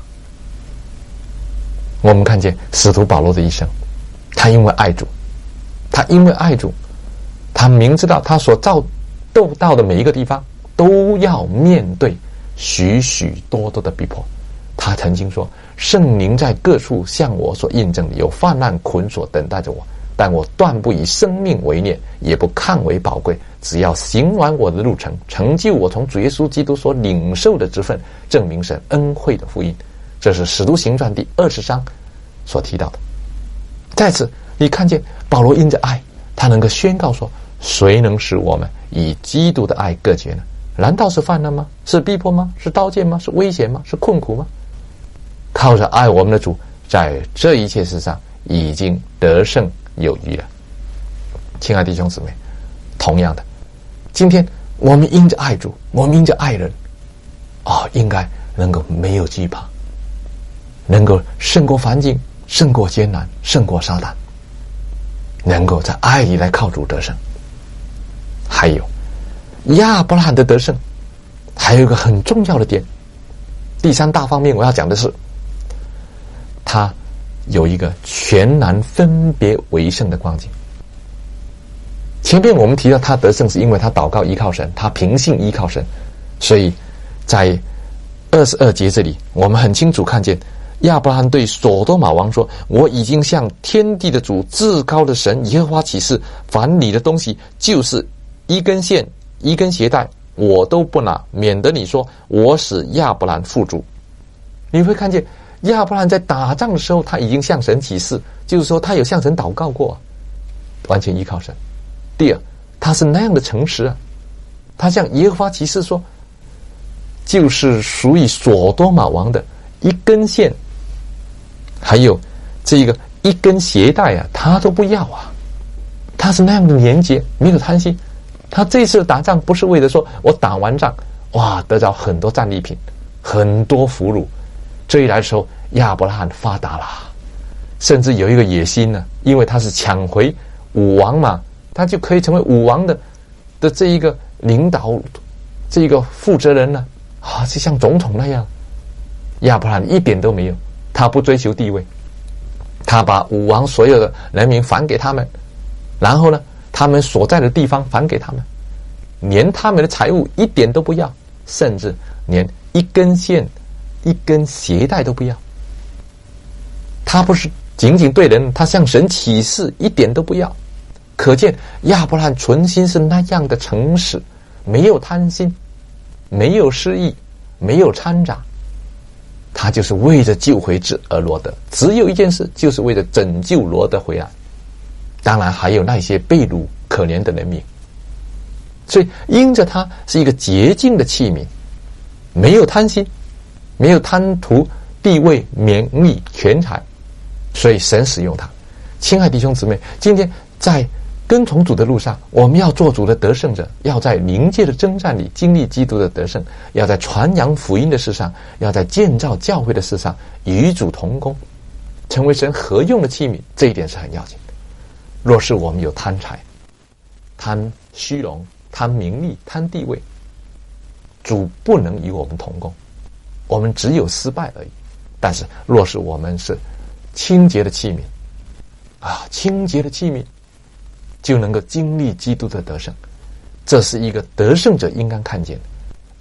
我们看见使徒保罗的一生，他因为爱主，他因为爱主，他明知道他所造斗到的每一个地方都要面对许许多多的逼迫。他曾经说，圣灵在各处向我所印证的，有患难捆锁等待着我，但我断不以生命为念，也不看为宝贵，只要行完我的路程，成就我从主耶稣基督所领受的职分，证明神恩惠的福音。这是使徒行传第二十章所提到的。再次你看见保罗因着爱，他能够宣告说，谁能使我们以基督的爱隔绝呢？难道是犯难吗？是逼迫吗？是刀剑吗？是危险吗？是困苦吗？靠着爱我们的主，在这一切事上已经得胜有余了。亲爱的弟兄姊妹，同样的，今天我们因着爱主，我们因着爱人，哦，应该能够没有惧怕，能够胜过环境，胜过艰难，胜过撒旦，能够在爱里来靠主得胜。还有亚伯拉罕的得胜还有一个很重要的点，第三大方面我要讲的是，他有一个全然分别为圣的光景。前面我们提到他得胜是因为他祷告依靠神，他凭信依靠神，所以在二十二节这里我们很清楚看见亚伯拉罕对所多玛王说，我已经向天地的主至高的神耶和华起誓，凡你的东西就是一根线一根鞋带我都不拿，免得你说我使亚伯兰富足。你会看见亚伯兰在打仗的时候他已经向神起誓，就是说他有向神祷告过，完全依靠神。第二，他是那样的诚实啊，他向耶和华起誓说，就是属于所多玛王的一根线还有这个一根鞋带啊，他都不要啊。他是那样的廉洁，没有贪心。他这次打仗不是为了说我打完仗哇得到很多战利品，很多俘虏，这一来的时候亚伯拉罕发达了，甚至有一个野心呢，因为他是抢回武王嘛，他就可以成为武王的的这一个领导，这一个负责人呢，啊，就像总统那样。亚伯拉罕一点都没有，他不追求地位，他把武王所有的人民还给他们，然后呢他们所在的地方还给他们，连他们的财物一点都不要，甚至连一根线一根鞋带都不要。他不是仅仅对人，他向神起誓一点都不要。可见亚伯拉罕存心是那样的诚实，没有贪心，没有失意，没有掺杂，他就是为着救回之而罗得，只有一件事，就是为了拯救罗得回来。当然还有那些被掳可怜的人民，所以因着他是一个洁净的器皿，没有贪心，没有贪图地位名利权财，所以神使用他。亲爱弟兄姊妹，今天在跟从主的路上，我们要做主的得胜者，要在灵界的征战里经历基督的得胜，要在传扬福音的事上，要在建造教会的事上与主同工，成为神合用的器皿，这一点是很要紧的。若是我们有贪财、贪虚荣、贪名利、贪地位，主不能与我们同工，我们只有失败而已。但是若是我们是清洁的器皿啊，清洁的器皿就能够经历基督的得胜，这是一个得胜者应该看见的，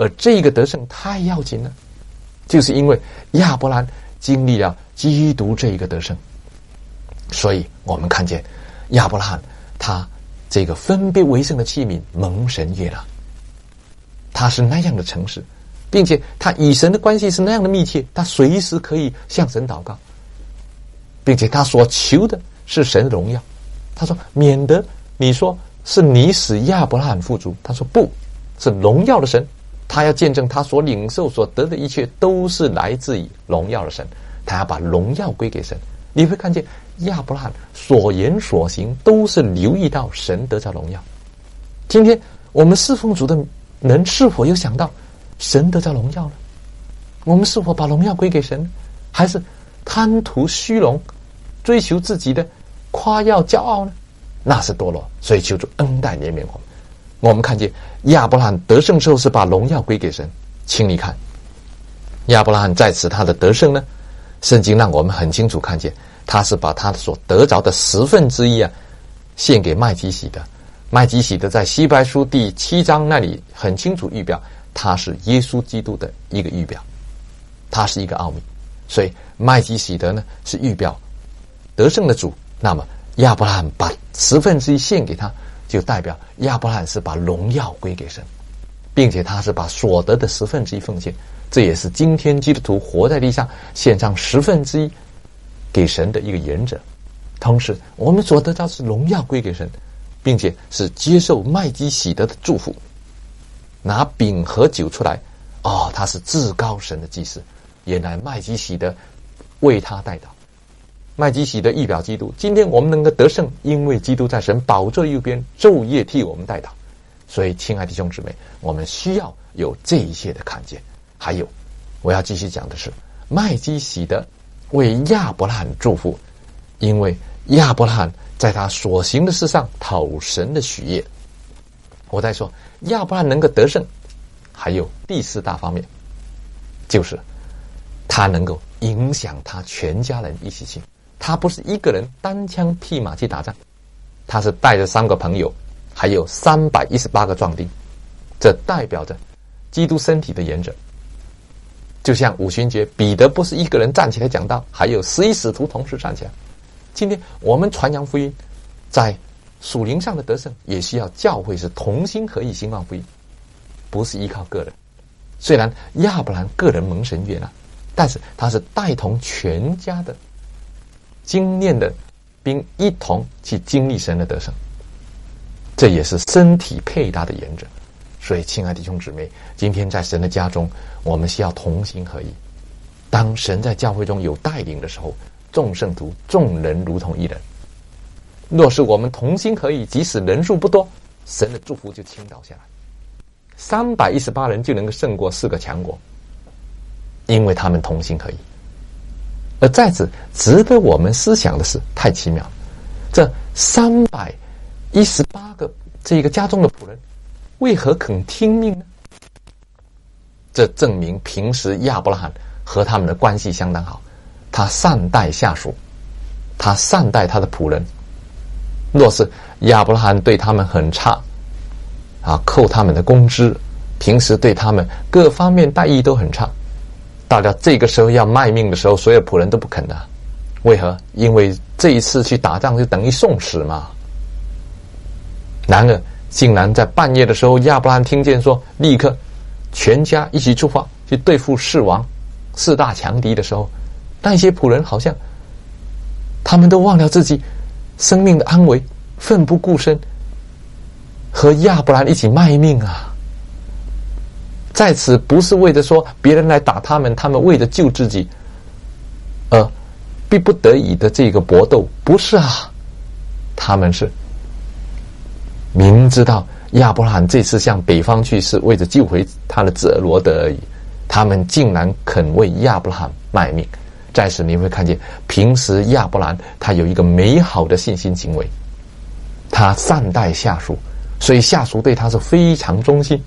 而这个得胜太要紧了，就是因为亚伯兰经历了基督这一个得胜，所以我们看见亚伯拉罕他这个分别为圣的器皿蒙神悦纳，他是那样的诚实，并且他与神的关系是那样的密切，他随时可以向神祷告，并且他所求的是神的荣耀。他说免得你说是你使亚伯拉罕富足，他说不是荣耀的神，他要见证他所领受所得的一切都是来自于荣耀的神，他要把荣耀归给神。你会看见亚伯拉罕所言所行都是留意到神得着荣耀。今天我们侍奉主的人是否有想到神得着荣耀呢？我们是否把荣耀归给神，还是贪图虚荣，追求自己的夸耀骄傲呢？那是堕落。所以求主恩待怜悯我们。我们看见亚伯拉罕得胜之后是把荣耀归给神，请你看亚伯拉罕在此他的得胜呢，圣经让我们很清楚看见他是把他所得着的十分之一啊献给麦基洗德。麦基洗德在希伯来书第七章那里很清楚预表，他是耶稣基督的一个预表，他是一个奥秘。所以麦基洗德呢是预表得胜的主，那么亚伯拉罕把十分之一献给他，就代表亚伯拉罕是把荣耀归给神，并且他是把所得的十分之一奉献。这也是今天基督徒活在地上献上十分之一给神的一个原则。同时我们所得到是荣耀归给神，并且是接受麦基洗德的祝福。拿饼和酒出来，哦，他是至高神的祭司。原来麦基洗德为他代祷，麦基洗德预表基督。今天我们能够得胜，因为基督在神宝座右边昼夜替我们代祷。所以亲爱的弟兄姊妹，我们需要有这一切的看见。还有我要继续讲的是麦基洗德为亚伯拉罕祝福，因为亚伯拉罕在他所行的事上讨神的喜悦。我在说亚伯拉罕能够得胜，还有第四大方面，就是他能够影响他全家人一起去。他不是一个人单枪匹马去打仗，他是带着三个朋友，还有三百一十八个壮丁，这代表着基督身体的原则。就像五旬节，彼得不是一个人站起来讲道，还有十一使徒同时站起来。今天我们传扬福音，在属灵上的得胜，也需要教会是同心合意兴旺福音，不是依靠个人。虽然亚伯兰个人蒙神悦纳，但是他是带同全家的经验的，并一同去经历神的得胜，这也是身体配搭的原则。所以亲爱的弟兄姊妹，今天在神的家中，我们需要同心合意。当神在教会中有带领的时候，众圣徒众人如同一人。若是我们同心合意，即使人数不多，神的祝福就倾倒下来，三百一十八人就能够胜过四个强国，因为他们同心合意。而在此值得我们思想的是，太奇妙，这三百一十八个这个家中的仆人为何肯听命呢？这证明平时亚伯拉罕和他们的关系相当好，他善待下属，他善待他的仆人。若是亚伯拉罕对他们很差啊，扣他们的工资，平时对他们各方面待遇都很差，到了这个时候要卖命的时候，所有仆人都不肯的。为何？因为这一次去打仗就等于送死嘛。然而竟然在半夜的时候，亚伯拉罕听见说立刻全家一起出发去对付四王四大强敌的时候，那些仆人好像他们都忘了自己生命的安危，奋不顾身和亚伯兰一起卖命啊。在此不是为着说别人来打他们，他们为着救自己而逼不得已的这个搏斗，不是啊，他们是明知道亚伯拉罕这次向北方去是为着救回他的子儿罗德而已，他们竟然肯为亚伯拉罕卖命。在此你会看见平时亚伯兰他有一个美好的信心行为，他善待下属，所以下属对他是非常忠心。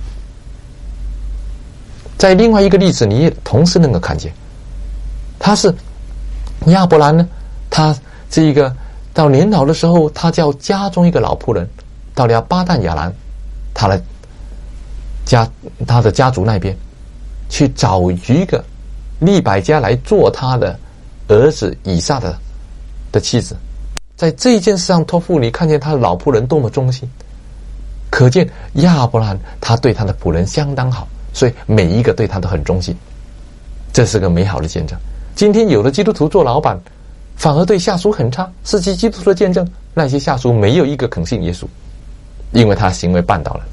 在另外一个例子你也同时能够看见，他是亚伯兰呢，他这个到年老的时候，他叫家中一个老仆人到了巴旦亚兰，他来家他的家族那边去找一个利百加来做他的儿子以撒的的妻子。在这件事上托付，你看见他的老仆人多么忠心，可见亚伯拉罕他对他的仆人相当好，所以每一个对他都很忠心。这是个美好的见证。今天有的基督徒做老板反而对下属很差，是基督徒的见证，那些下属没有一个肯信耶稣，因为他行为绊倒了。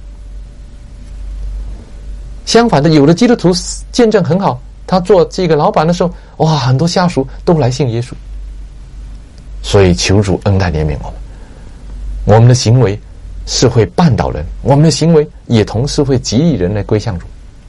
相反的，有的基督徒见证很好，他做这个老板的时候，哇，很多下属都来信耶稣。所以求主恩待怜悯我们，我们的行为是会绊倒人，我们的行为也同时会激励人来归向主。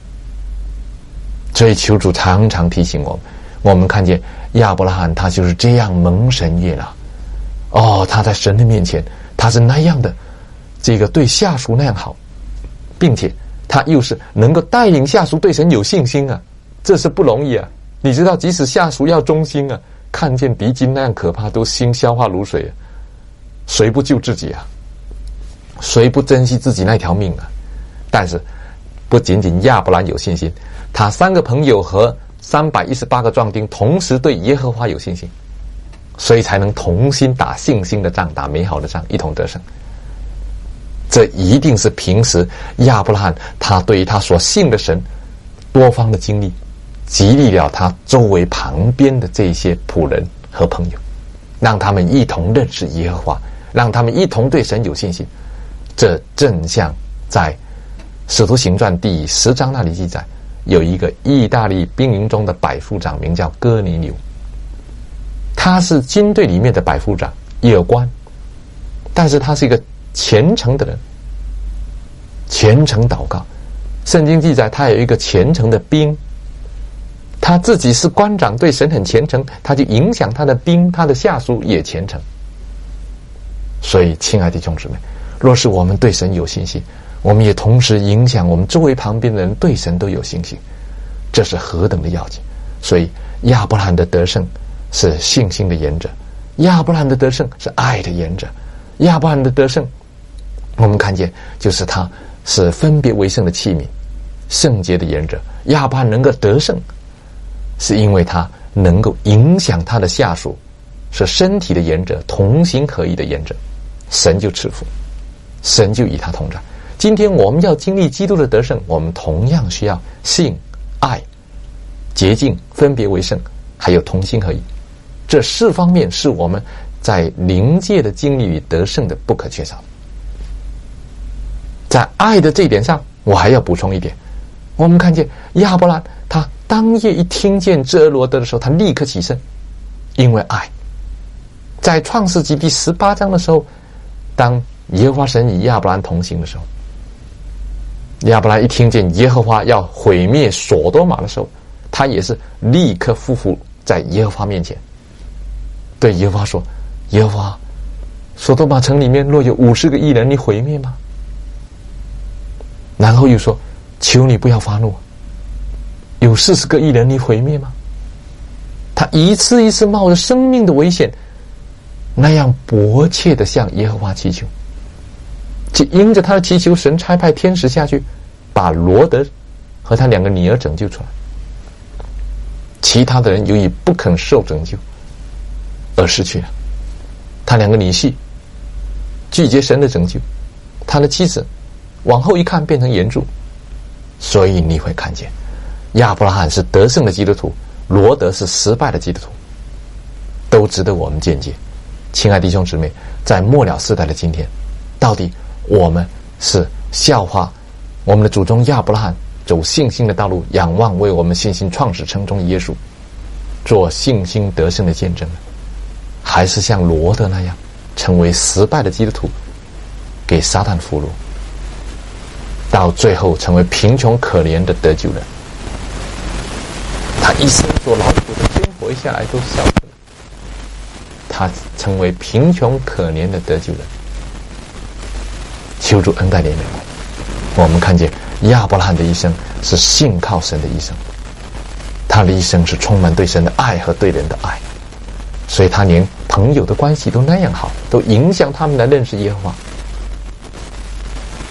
所以求主常常提醒我们，我们看见亚伯拉罕他就是这样蒙神悦纳，哦，他在神的面前他是那样的这个对下属那样好，并且他又是能够带领下属对神有信心啊，这是不容易啊。你知道即使下属要忠心啊，看见敌军那样可怕都心消化如水啊，谁不救自己啊，谁不珍惜自己那条命啊。但是不仅仅亚伯兰有信心，他三个朋友和三百一十八个壮丁同时对耶和华有信心，所以才能同心打信心的仗，打美好的仗，一同得胜。这一定是平时亚伯拉罕他对于他所信的神多方的经历，激励了他周围旁边的这些仆人和朋友，让他们一同认识耶和华，让他们一同对神有信心。这正像在使徒行传第十章那里记载，有一个意大利兵营中的百夫长，名叫哥尼流，他是军队里面的百夫长，也有官，但是他是一个虔诚的人，虔诚祷告。圣经记载他有一个虔诚的兵，他自己是官长，对神很虔诚，他就影响他的兵，他的下属也虔诚。所以亲爱的弟兄姊妹，若是我们对神有信心，我们也同时影响我们周围旁边的人对神都有信心，这是何等的要紧。所以亚伯拉罕的得胜是信心的言者，亚伯拉罕的得胜是爱的言者，亚伯拉罕的得胜我们看见就是他是分别为圣的器皿，圣洁的言者。亚伯拉罕能够得胜是因为他能够影响他的下属，是身体的言者，同心合一的言者，神就赐福，神就与他同在。今天我们要经历基督的得胜，我们同样需要信、爱、洁净、分别为圣，还有同心合一。这四方面是我们在灵界的经历与得胜的不可缺少。在爱的这一点上，我还要补充一点，我们看见亚伯兰他当夜一听见智俄罗德的时候，他立刻起身，因为爱。在创世纪第十八章的时候，当耶和华神与亚伯兰同行的时候，亚伯兰一听见耶和华要毁灭所多玛的时候，他也是立刻匍匐在耶和华面前，对耶和华说：耶和华，所多玛城里面若有五十个义人，你毁灭吗？然后又说：求你不要发怒，有四十个义人，你毁灭吗？他一次一次冒着生命的危险，那样迫切的向耶和华祈求，即因着他的祈求，神差派天使下去，把罗德和他两个女儿拯救出来。其他的人由于不肯受拯救而失去了。他两个女婿拒绝神的拯救，他的妻子往后一看变成岩柱。所以你会看见亚伯拉罕是得胜的基督徒，罗德是失败的基督徒，都值得我们见解。亲爱的弟兄姊妹，在末了世代的今天，到底我们是效法我们的祖宗亚伯拉罕走信心的道路，仰望为我们信心创始成终的耶稣做信心得胜的见证呢？还是像罗德那样成为失败的基督徒，给撒旦俘虏，到最后成为贫穷可怜的得救人？他一生所劳苦的艰活下来都消失了，他成为贫穷可怜的得救人。求主恩待怜悯我们看见亚伯拉罕的一生是信靠神的一生，他的一生是充满对神的爱和对人的爱，所以他连朋友的关系都那样好，都影响他们来认识耶和华。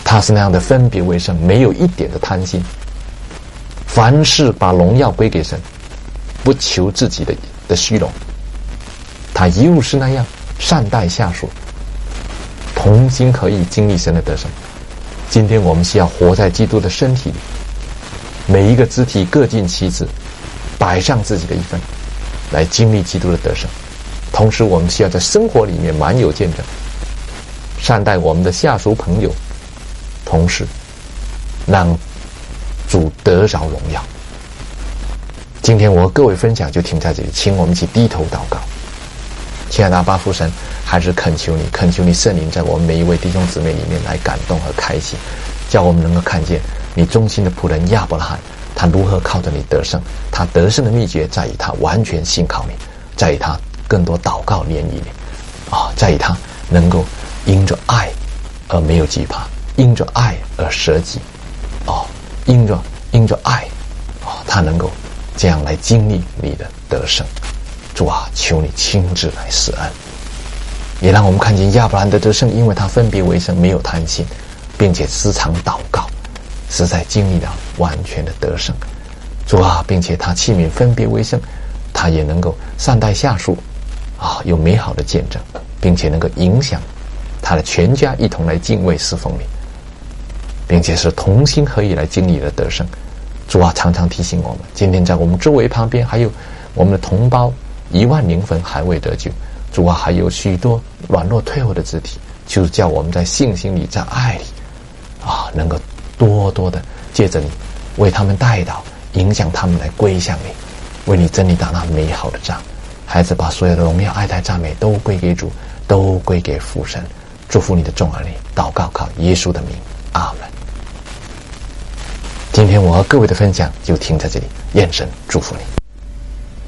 他是那样的分别为圣，没有一点的贪心，凡事把荣耀归给神，不求自己的的虚荣。他又是那样善待下属，同心合意经历神的得胜。今天我们需要活在基督的身体里，每一个肢体各尽其职，摆上自己的一份，来经历基督的得胜。同时我们需要在生活里面蛮有见证，善待我们的下属朋友，同时让主得着荣耀。今天我和各位分享就停在这里，请我们一起低头祷告。亲爱的阿爸父神，还是恳求你，恳求你圣灵在我们每一位弟兄姊妹里面来感动和开心，叫我们能够看见你忠心的仆人亚伯拉罕，他如何靠着你得胜。他得胜的秘诀在于他完全信靠你，在于他更多祷告怜悯你啊，在于他能够因着爱而没有惧怕，因着爱而舍己哦，因着因着爱哦，他能够这样来经历你的得胜。主啊，求你亲自来施恩，也让我们看见亚伯兰的得胜，因为他分别为圣，没有贪心，并且时常祷告，实在经历了完全的得胜。主啊，并且他器皿分别为圣，他也能够善待下属啊，有美好的见证，并且能够影响他的全家一同来敬畏侍奉你，并且是同心合意来经历的得胜。主啊，常常提醒我们，今天在我们周围旁边还有我们的同胞一万灵魂还未得救，主啊，还有许多软弱退后的肢体，就叫我们在信心里，在爱里啊，能够多多的借着你为他们代祷，影响他们来归向你，为你真理打那美好的仗。孩子，把所有的荣耀、爱戴、赞美都归给主，都归给父神。祝福你的众儿女，祷告靠耶稣的名，阿门。今天我和各位的分享就停在这里，愿神祝福你。